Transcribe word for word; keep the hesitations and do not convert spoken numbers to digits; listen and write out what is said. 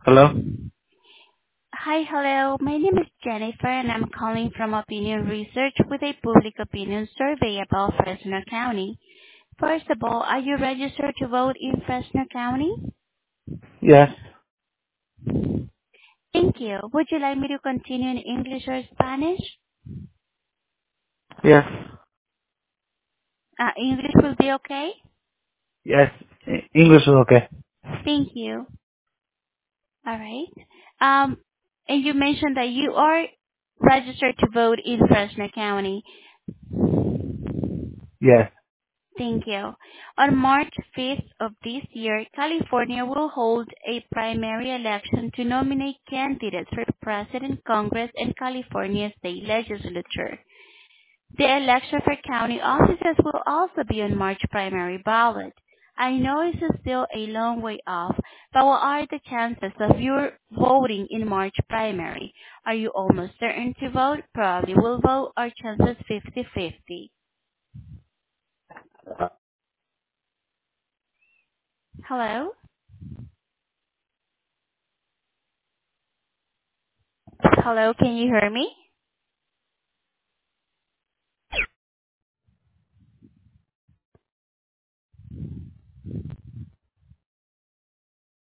Hello? Hi, hello. My name is Jennifer, and I'm calling from Opinion Research with a public opinion survey about Fresno County. First of all, are you registered to vote in Fresno County? Yes. Thank you. Would you like me to continue in English or Spanish? Yes. Uh, English will be okay? Yes. E- English is okay. Thank you. All right. Um, and you mentioned that you are registered to vote in Fresno County. Yes. Thank you. On March fifth of this year, California will hold a primary election to nominate candidates for President, Congress, and California State Legislature. The election for county offices will also be on March primary ballot. I know this is still a long way off, but what are the chances of your voting in March primary? Are you almost certain to vote? Probably will vote, or chances fifty-fifty? Hello? Hello, can you hear me?